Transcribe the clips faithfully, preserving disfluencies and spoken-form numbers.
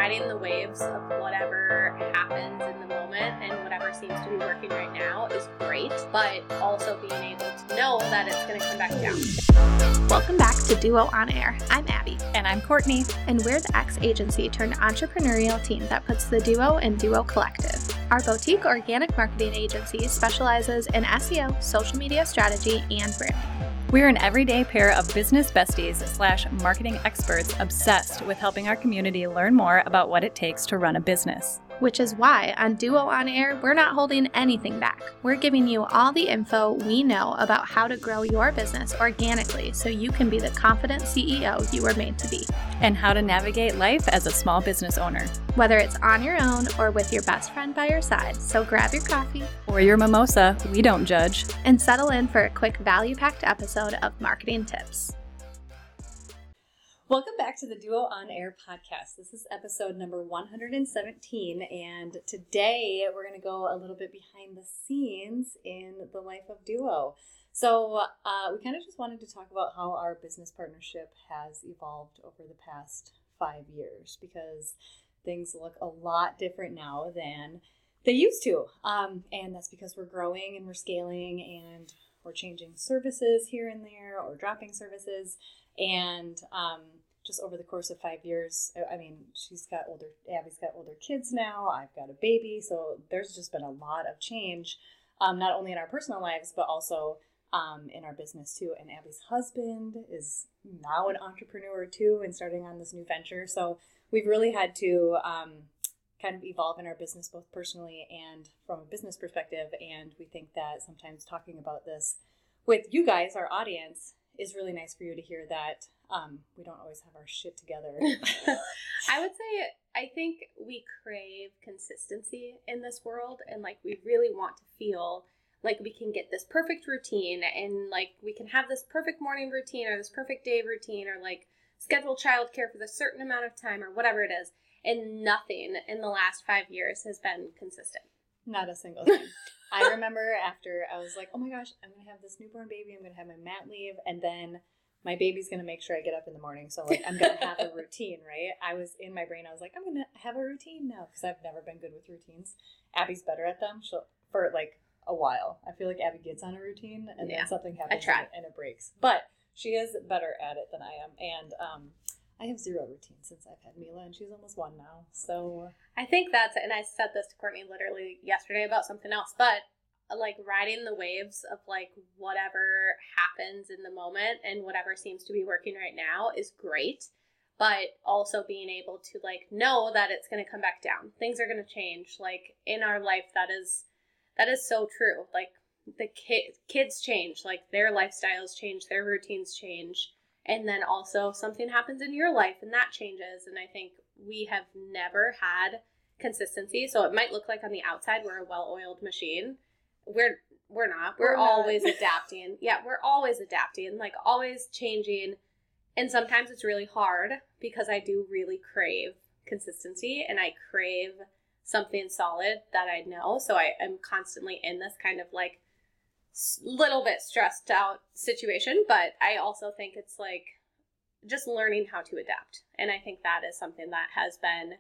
riding the waves of whatever happens in the moment and whatever seems to be working right now is great, but also being able to know that it's going to come back down. Welcome back to Duo On Air. I'm Abby. And I'm Courtney. And we're the X agency turned entrepreneurial team that puts the Duo in Duo Collective. Our boutique organic marketing agency specializes in S E O, social media strategy, and branding. We're an everyday pair of business besties slash marketing experts obsessed with helping our community learn more about what it takes to run a business. Which is why on Duo On Air, we're not holding anything back. We're giving you all the info we know about how to grow your business organically so you can be the confident C E O you were made to be. And how to navigate life as a small business owner. Whether it's on your own or with your best friend by your side, so grab your coffee or your mimosa, we don't judge, and settle in for a quick value-packed episode of Marketing Tips. Welcome back to the Duo On Air podcast. This is episode number one hundred seventeen, and today we're going to go a little bit behind the scenes in the life of Duo. So uh, we kind of just wanted to talk about how our business partnership has evolved over the past five years because things look a lot different now than they used to. Um, and that's because we're growing and we're scaling and we're changing services here and there or dropping services. And um, just over the course of five years, I mean, she's got older, Abby's got older kids now. I've got a baby. So there's just been a lot of change, um, not only in our personal lives, but also um, in our business too. And Abby's husband is now an entrepreneur too and starting on this new venture. So we've really had to um, kind of evolve in our business, both personally and from a business perspective. And we think that sometimes talking about this with you guys, our audience, is really nice for you to hear that um, we don't always have our shit together. I would say, I think we crave consistency in this world, and like we really want to feel like we can get this perfect routine, and like we can have this perfect morning routine or this perfect day routine, or like schedule childcare for this certain amount of time or whatever it is. And nothing in the last five years has been consistent. Not a single thing. I remember after I was like, oh my gosh, I'm going to have this newborn baby. I'm going to have my mat leave. And then my baby's going to make sure I get up in the morning. So like, I'm going to have a routine, right? I was in my brain. I was like, I'm going to have a routine now because I've never been good with routines. Abby's better at them. She'll, for like a while. I feel like Abby gets on a routine and yeah, then something happens and it, and it breaks. But she is better at it than I am. And um, I have zero routine since I've had Mila, and she's almost one now. So I think that's, and I said this to Courtney literally yesterday about something else, but like riding the waves of like whatever happens in the moment and whatever seems to be working right now is great. But also being able to like know that it's going to come back down. Things are going to change. Like in our life, that is, that is so true. Like the kid, kids change, like their lifestyles change, their routines change. And then also something happens in your life and that changes. And I think we have never had consistency. So it might look like on the outside we're a well-oiled machine. We're we're not. We're, we're always not. adapting. Yeah, we're always adapting, like always changing. And sometimes it's really hard because I do really crave consistency and I crave something solid that I know. So I am constantly in this kind of like little bit stressed out situation, but I also think it's like just learning how to adapt. And I think that is something that has been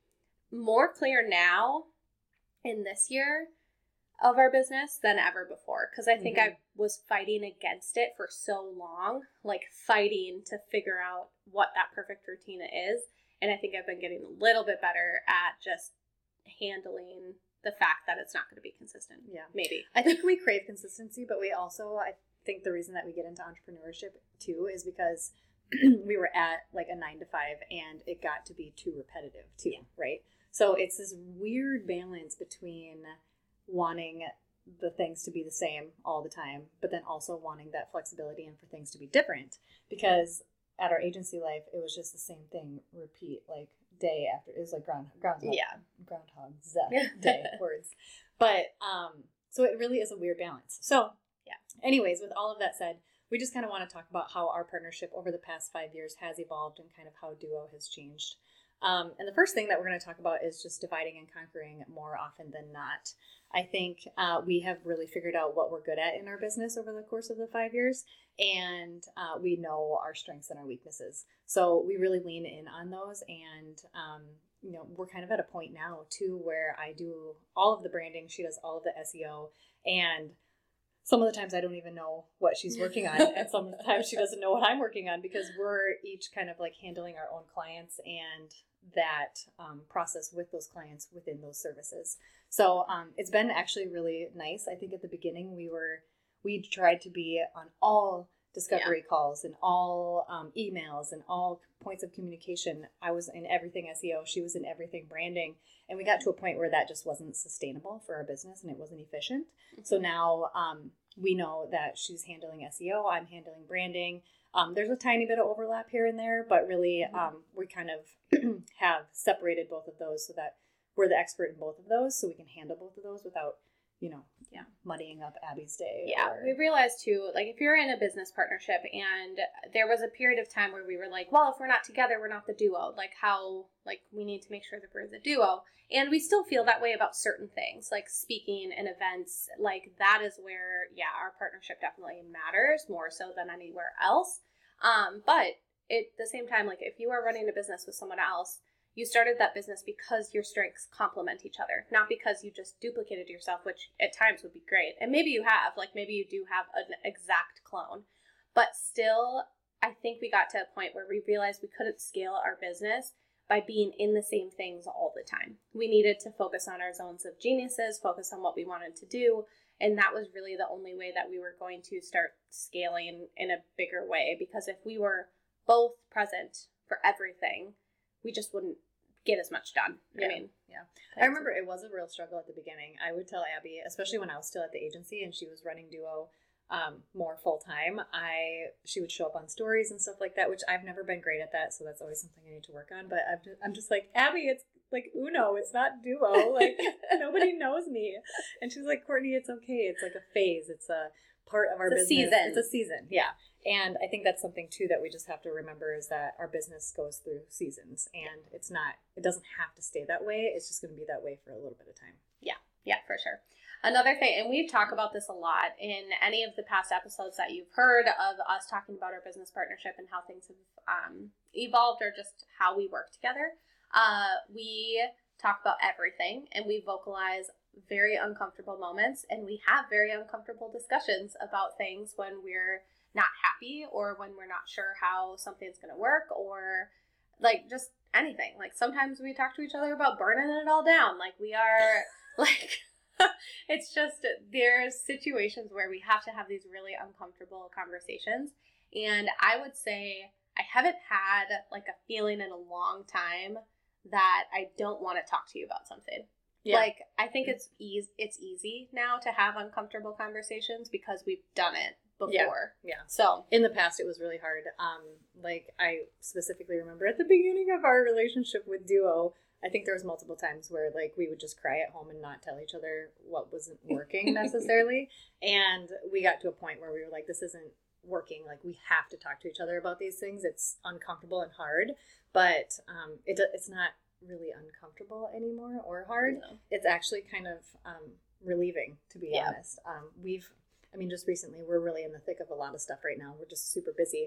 more clear now in this year of our business than ever before. Because I think mm-hmm. I was fighting against it for so long, like fighting to figure out what that perfect routine is. And I think I've been getting a little bit better at just handling the fact that it's not going to be consistent. Yeah. Maybe. I think we crave consistency, but we also, I think the reason that we get into entrepreneurship too is because we were at like a nine to five and it got to be too repetitive too, yeah. right? So it's this weird balance between wanting the things to be the same all the time, but then also wanting that flexibility and for things to be different, because at our agency life, it was just the same thing, repeat, like day after, it was like ground, groundhog, yeah. groundhog's day words. But, um, so it really is a weird balance. So, yeah. Anyways, with all of that said, we just kind of want to talk about how our partnership over the past five years has evolved and kind of how Duo has changed. Um, and the first thing that we're going to talk about is just dividing and conquering more often than not. I think uh, we have really figured out what we're good at in our business over the course of the five years, and uh, we know our strengths and our weaknesses. So we really lean in on those, and um, you know, we're kind of at a point now too where I do all of the branding, she does all of the S E O, and some of the times I don't even know what she's working on, and sometimes she doesn't know what I'm working on, because we're each kind of like handling our own clients and that um, process with those clients within those services. So um, it's been actually really nice. I think at the beginning we were, we tried to be on all discovery yeah. calls and all um, emails and all points of communication. I was in everything S E O. She was in everything branding. And we got to a point where that just wasn't sustainable for our business and it wasn't efficient. Mm-hmm. So now um, we know that she's handling S E O. I'm handling branding. Um, there's a tiny bit of overlap here and there, but really mm-hmm. um, we kind of have separated both of those so that we're the expert in both of those, so we can handle both of those without, you know, yeah, muddying up Abby's day. Yeah, or... we realized too, like if you're in a business partnership and there was a period of time where we were like, well, if we're not together, we're not the duo. Like how, like we need to make sure that we're the duo. And we still feel that way about certain things, like speaking and events. Like that is where, yeah, our partnership definitely matters more so than anywhere else. Um, but at the same time, like if you are running a business with someone else, you started that business because your strengths complement each other, not because you just duplicated yourself, which at times would be great. And maybe you have, like maybe you do have an exact clone, but still, I think we got to a point where we realized we couldn't scale our business by being in the same things all the time. We needed to focus on our zones of geniuses, focus on what we wanted to do. And that was really the only way that we were going to start scaling in a bigger way. Because if we were both present for everything, we just wouldn't get as much done. Yeah. I mean, yeah. I remember it was a real struggle at the beginning. I would tell Abby, especially when I was still at the agency and she was running Duo um, more full time, I she would show up on stories and stuff like that, which I've never been great at that. So that's always something I need to work on. But I'm just, I'm just like, Abby, it's like Uno, it's not Duo. Like nobody knows me. And she's like, Courtney, it's okay. It's like a phase. It's a part of our it's business. A season. It's a season. Yeah. And I think that's something too that we just have to remember is that our business goes through seasons and it's not, it doesn't have to stay that way. It's just going to be that way for a little bit of time. Yeah. Yeah, for sure. Another thing, and we talk about this a lot in any of the past episodes that you've heard of us talking about our business partnership and how things have um, evolved or just how we work together. Uh, we talk about everything and we vocalize very uncomfortable moments and we have very uncomfortable discussions about things when we're not happy or when we're not sure how something's going to work or like just anything. Like sometimes we talk to each other about burning it all down. Like we are like, it's just, there's situations where we have to have these really uncomfortable conversations. And I would say I haven't had like a feeling in a long time that I don't want to talk to you about something. Yeah. Like, I think it's easy, it's easy now to have uncomfortable conversations because we've done it before. Yeah. yeah. So in the past, it was really hard. Um, like I specifically remember at the beginning of our relationship with Duo, I think there was multiple times where like we would just cry at home and not tell each other what wasn't working necessarily. And we got to a point where we were like, this isn't working. Like we have to talk to each other about these things. It's uncomfortable and hard, but um, it it's not really uncomfortable anymore or hard. No. It's actually kind of um, relieving, to be yeah. honest. Um, we've, I mean, just recently, we're really in the thick of a lot of stuff right now. We're just super busy.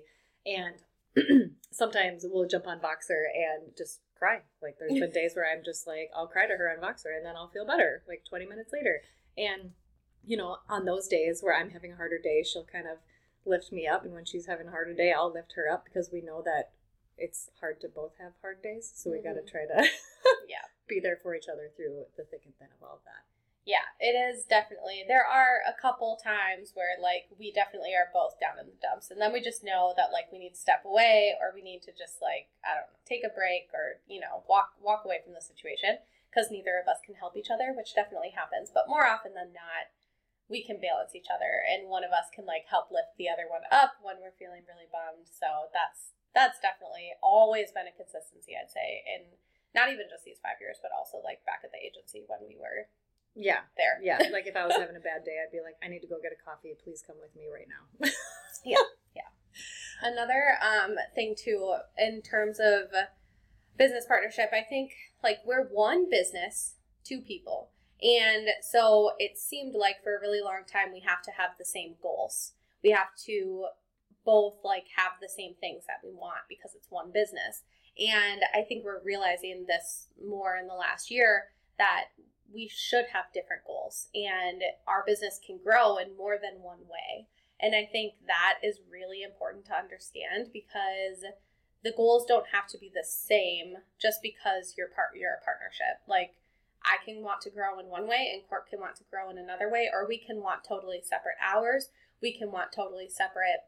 And sometimes we'll jump on Voxer and just cry. Like there's been days where I'm just like, I'll cry to her on Voxer and then I'll feel better like twenty minutes later. And, you know, on those days where I'm having a harder day, she'll kind of lift me up. And when she's having a harder day, I'll lift her up because we know that it's hard to both have hard days. So we mm-hmm. got to try to yeah be there for each other through the thick and thin of all of that. Yeah, it is definitely. There are a couple times where, like, we definitely are both down in the dumps. And then we just know that, like, we need to step away or we need to just, like, I don't know, take a break or, you know, walk walk away from the situation because neither of us can help each other, which definitely happens. But more often than not, we can balance each other and one of us can, like, help lift the other one up when we're feeling really bummed. So that's that's definitely always been a consistency, I'd say, in not even just these five years, but also, like, back at the agency when we were... Yeah. There. Yeah. Like if I was having a bad day, I'd be like, I need to go get a coffee. Please come with me right now. yeah. Yeah. Another um thing too, in terms of business partnership, I think like we're one business, two people. And so it seemed like for a really long time, we have to have the same goals. We have to both like have the same things that we want because it's one business. And I think we're realizing this more in the last year, that we should have different goals and our business can grow in more than one way. And I think that is really important to understand, because the goals don't have to be the same just because you're part you're a partnership. Like, I can want to grow in one way and Court can want to grow in another way, or we can want totally separate hours. We can want totally separate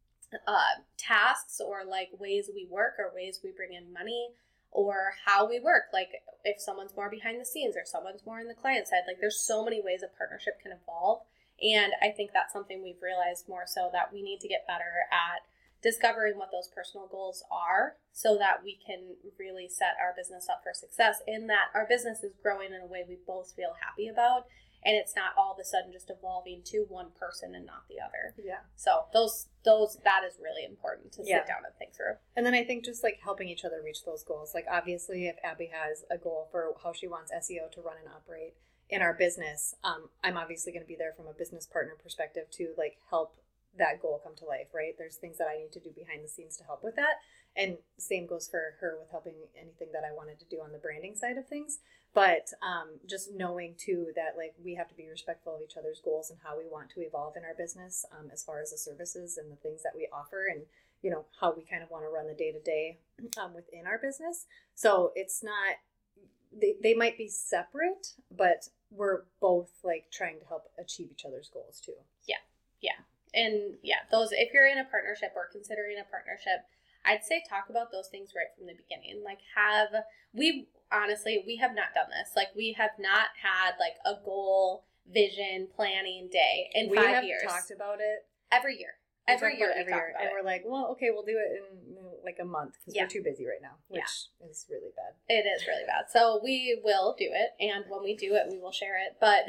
uh, tasks, or like ways we work, or ways we bring in money, or how we work. Like, if someone's more behind the scenes or someone's more in the client side, like there's so many ways a partnership can evolve. And I think that's something we've realized more so, that we need to get better at discovering what those personal goals are, so that we can really set our business up for success, in that our business is growing in a way we both feel happy about, and it's not all of a sudden just evolving to one person and not the other. Yeah. So those those that is really important to sit Yeah. down and think through. And then I think just like helping each other reach those goals. Like, obviously, if Abby has a goal for how she wants S E O to run and operate in our business, um, I'm obviously going to be there from a business partner perspective to like help that goal come to life, right? There's things that I need to do behind the scenes to help with that. And same goes for her with helping anything that I wanted to do on the branding side of things. But um, just knowing too that like we have to be respectful of each other's goals and how we want to evolve in our business, um, as far as the services and the things that we offer, and you know how we kind of want to run the day to day within our business. So it's not, they, they might be separate, but we're both like trying to help achieve each other's goals too. Yeah. Yeah. And yeah, those, if you're in a partnership or considering a partnership, I'd say talk about those things right from the beginning. Like, have, we honestly, we have not done this. Like, we have not had like a goal, vision, planning day in we five have years. talked about it Every year. We Every talk year about it we every talk year, about and it. we're like, well, okay, we'll do it in you know, like a month because Yeah. we're too busy right now, which is really bad. It is really bad. So we will do it, and when we do it, we will share it. But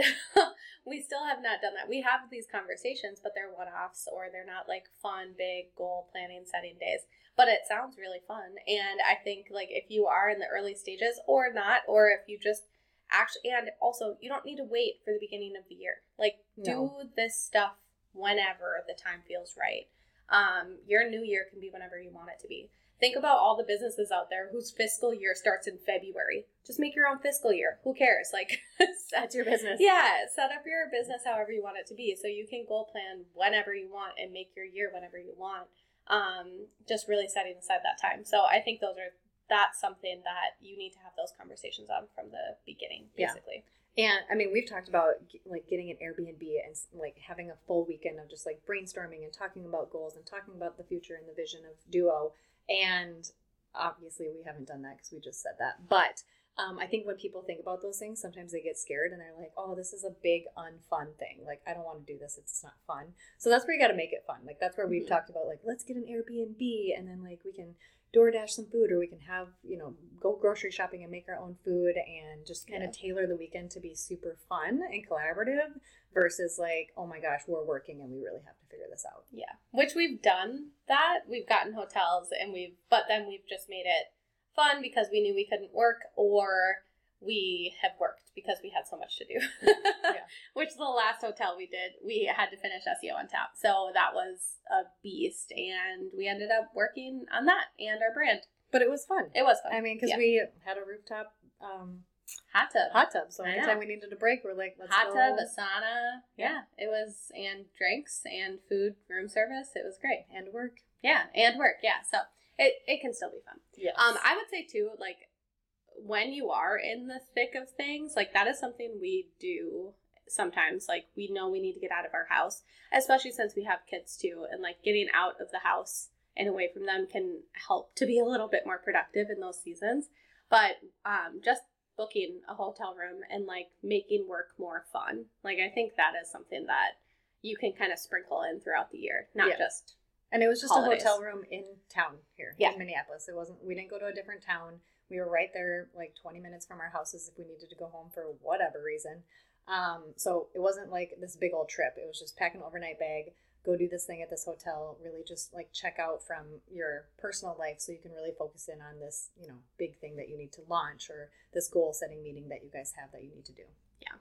we still have not done that. We have these conversations, but they're one-offs, or they're not like fun, big goal planning setting days. But it sounds really fun, and I think like if you are in the early stages or not, or if you just actually, and also you don't need to wait for the beginning of the year. Like, No. do this stuff whenever the time feels right. Um, your new year can be whenever you want it to be. Think about all the businesses out there whose fiscal year starts in February. Just make your own fiscal year. Who cares? Like, That's your business. yeah, set up your business however you want it to be, so you can goal plan whenever you want and make your year whenever you want. Um, just really setting aside that time. So I think those are, that's something that you need to have those conversations on from the beginning, basically. Yeah. And I mean, we've talked about like getting an Airbnb and like having a full weekend of just like brainstorming and talking about goals and talking about the future and the vision of Duo. And obviously we haven't done that because we just said that. But um, I think when people think about those things, sometimes they get scared and they're like, oh, this is a big unfun thing. Like, I don't want to do this. It's not fun. So that's where you got to make it fun. Like, that's where we've Mm-hmm. talked about like, let's get an Airbnb and then like we can DoorDash some food, or we can have, you know, go grocery shopping and make our own food and just kind Yeah. of tailor the weekend to be super fun and collaborative versus like, oh my gosh, we're working and we really have to figure this out. Yeah, which we've done that. We've gotten hotels, and we've, but then we've just made it fun because we knew we couldn't work, or we have worked because we had so much to do. Yeah. Which the last hotel we did, we had to finish S E O on tap. So that was a beast, and we ended up working on that and our brand. But it was fun. It was fun. I mean, because Yeah. we had a rooftop um, hot tub. hot tub. So I anytime know. we needed a break, we're like, let's Hot go. tub, a sauna. Yeah. Yeah, it was, and drinks and food, room service. It was great. And work. Yeah, and work. Yeah, so it, it can still be fun. Yes. Um, I would say too, like when you are in the thick of things, like that is something we do sometimes. Like, we know we need to get out of our house, especially since we have kids too, and like getting out of the house and away from them can help to be a little bit more productive in those seasons. But um, just booking a hotel room and like making work more fun, like I think that is something that you can kind of sprinkle in throughout the year, not Yeah. just And it was just holidays. a hotel room in town here Yeah. in Minneapolis. It wasn't, we didn't go to a different town. We were right there, like twenty minutes from our houses if we needed to go home for whatever reason. Um, so it wasn't like this big old trip. It was just pack an overnight bag, go do this thing at this hotel, really just like check out from your personal life so you can really focus in on this, you know, big thing that you need to launch, or this goal setting meeting that you guys have that you need to do.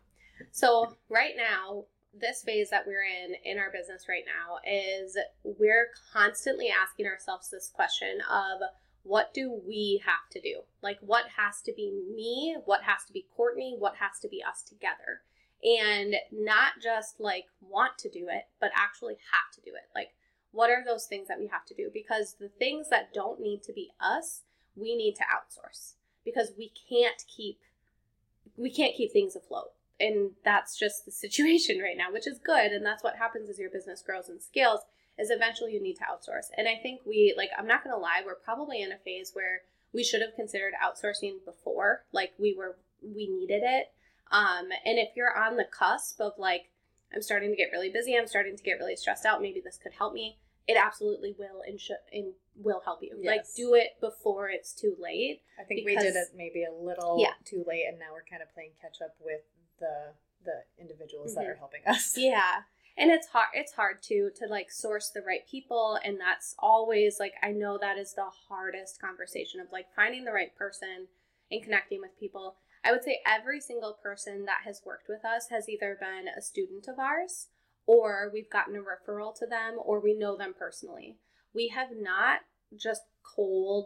So right now, this phase that we're in in our business right now is we're constantly asking ourselves this question of, what do we have to do? Like, what has to be me? What has to be Courtney? What has to be us together? And not just like want to do it, but actually have to do it. Like, what are those things that we have to do? Because the things that don't need to be us, we need to outsource, because we can't keep, we can't keep things afloat. And that's just the situation right now, which is good. And that's what happens as your business grows and scales, is eventually you need to outsource. And I think we, like, I'm not going to lie, we're probably in a phase where we should have considered outsourcing before. Like, we were, we needed it. Um, and if you're on the cusp of like, I'm starting to get really busy, I'm starting to get really stressed out, maybe this could help me, it absolutely will and should and will help you. Yes. Like, do it before it's too late. I think because, we did it maybe a little yeah. too late, and now we're kind of playing catch up with the the individuals mm-hmm. that are helping us. Yeah. And it's hard, it's hard too, to like source the right people. And that's always like, I know that is the hardest conversation of like finding the right person and connecting with people. I would say every single person that has worked with us has either been a student of ours, or we've gotten a referral to them, or we know them personally. We have not just cold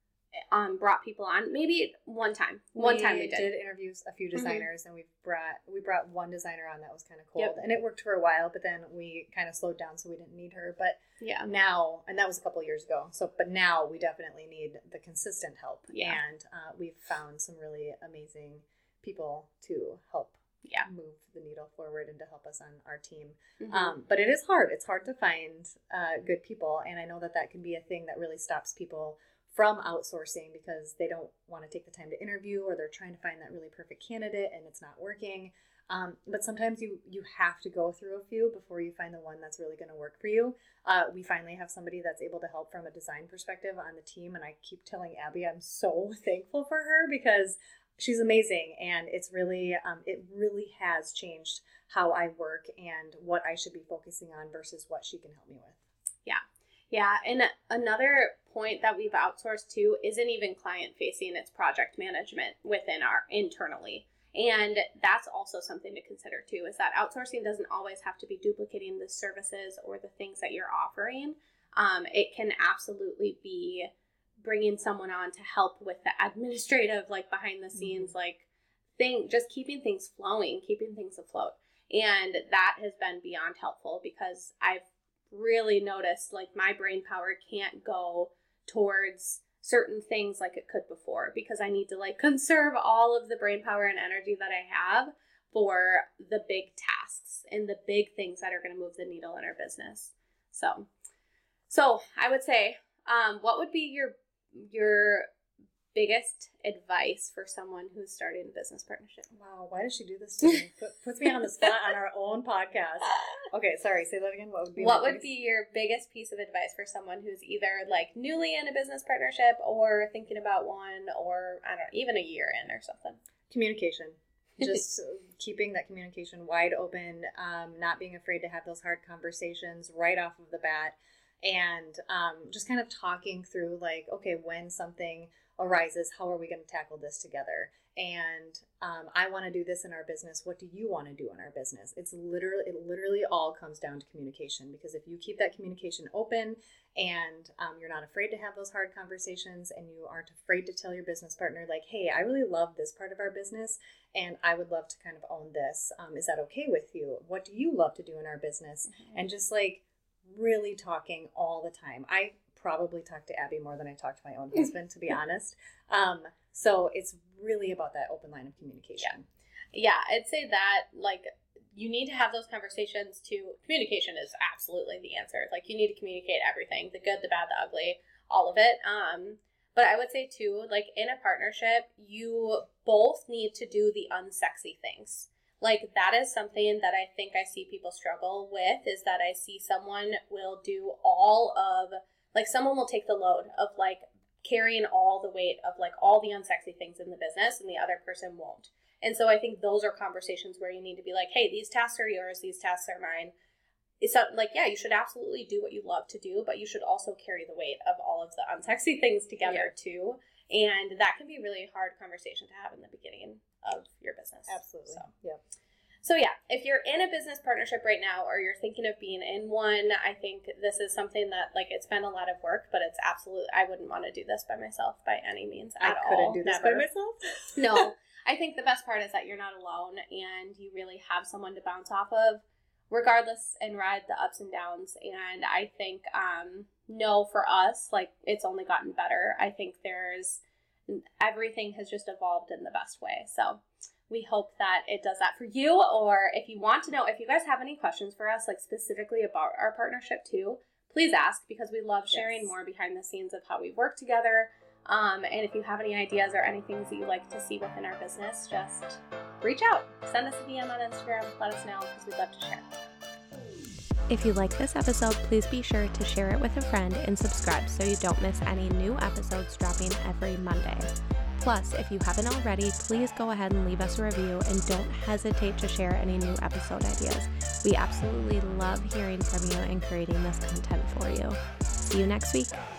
um brought people on. Maybe one time. One we time we did. did interview a few designers, mm-hmm. and we brought we brought one designer on that was kind of cold, yep. and it worked for a while. But then we kind of slowed down, so we didn't need her. But yeah, now, and that was a couple of years ago. So, but now we definitely need the consistent help. Yeah, and uh, we've found some really amazing people to help. Yeah, move the needle forward and to help us on our team. Mm-hmm. Um, but it is hard. It's hard to find uh, good people, and I know that that can be a thing that really stops people from outsourcing, because they don't want to take the time to interview, or they're trying to find that really perfect candidate and it's not working. Um, but sometimes you you have to go through a few before you find the one that's really going to work for you. Uh, we finally have somebody that's able to help from a design perspective on the team, and I keep telling Abby I'm so thankful for her, because she's amazing, and it's really um, it really has changed how I work and what I should be focusing on versus what she can help me with. Yeah. Yeah, and another point that we've outsourced to isn't even client facing, it's project management within our internally. And that's also something to consider too, is that outsourcing doesn't always have to be duplicating the services or the things that you're offering. Um, it can absolutely be bringing someone on to help with the administrative, like behind the scenes, mm-hmm. like thing, just keeping things flowing, keeping things afloat. And that has been beyond helpful, because I've really noticed like my brain power can't go towards certain things like it could before, because I need to like conserve all of the brain power and energy that I have for the big tasks and the big things that are going to move the needle in our business. So, so I would say, um, what would be your, your biggest advice for someone who's starting a business partnership? Wow, why does she do this to me? Put, puts me on the spot on our own podcast. Okay, sorry, say that again. What would be What would be your biggest piece of advice for someone who's either like newly in a business partnership or thinking about one, or I don't know, even a year in or something? Communication. Just keeping that communication wide open, um, not being afraid to have those hard conversations right off of the bat, and um, just kind of talking through like, okay, when something arises, how are we going to tackle this together? And um, I want to do this in our business. What do you want to do in our business? It's literally, it literally all comes down to communication, because if you keep that communication open and um, you're not afraid to have those hard conversations, and you aren't afraid to tell your business partner like, hey, I really love this part of our business and I would love to kind of own this. Um, is that okay with you? What do you love to do in our business? Mm-hmm. And just like really talking all the time. I probably talk to Abby more than I talk to my own husband, to be honest. Um, so it's really about that open line of communication. Yeah. yeah, I'd say that like you need to have those conversations too. Communication is absolutely the answer. Like you need to communicate everything, the good, the bad, the ugly, all of it. Um, but I would say too, like in a partnership, you both need to do the unsexy things. Like that is something that I think I see people struggle with, is that I see someone will do all of, like someone will take the load of like carrying all the weight of like all the unsexy things in the business, and the other person won't. And so I think those are conversations where you need to be like, hey, these tasks are yours, these tasks are mine. It's not, like, yeah, you should absolutely do what you love to do, but you should also carry the weight of all of the unsexy things together yeah. too. And that can be a really hard conversation to have in the beginning of your business. Absolutely. So. Yeah. So yeah, if you're in a business partnership right now or you're thinking of being in one, I think this is something that, like, it's been a lot of work, but it's absolute. I wouldn't want to do this by myself by any means at all. I couldn't do this Never. by myself. No, I think the best part is that you're not alone and you really have someone to bounce off of regardless and ride the ups and downs. And I think, um, no, for us, like, it's only gotten better. I think there's, everything has just evolved in the best way. So we hope that it does that for you. Or if you want to know, if you guys have any questions for us, like specifically about our partnership too, please ask, because we love sharing Yes. more behind the scenes of how we work together. Um, and if you have any ideas or any things that you'd like to see within our business, just reach out. Send us a D M on Instagram. Let us know, because we'd love to share. If you like this episode, please be sure to share it with a friend and subscribe so you don't miss any new episodes dropping every Monday. Plus, if you haven't already, please go ahead and leave us a review and don't hesitate to share any new episode ideas. We absolutely love hearing from you and creating this content for you. See you next week.